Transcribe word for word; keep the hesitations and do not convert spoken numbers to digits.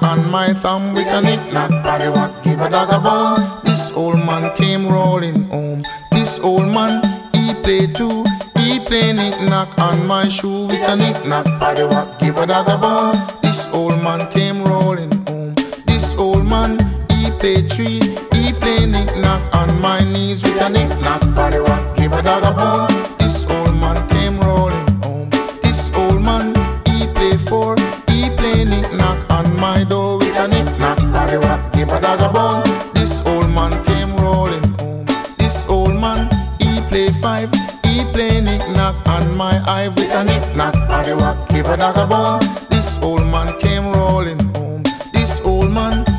on my thumb with a knick-knack, paddywhack, give a dagger bone. This old man came rolling home. This old man, he play too. He play knick-knack on my shoe with a knick-knack, paddywhack, give a dagger bone. This old man came rolling home. This old man, he play three. He play knick-knack on my knees with a knick-knack, paddywhack, give a dagger bone. This old man came rolling home. This old man, he play four. He play knick-knack on my door with a knick-knack, paddywhack, give a dagger bone. This old man came rolling home. This old man, he play five. He play knick-knack on my eye with a knick-knack, paddywhack, give a dagger bone. This old man came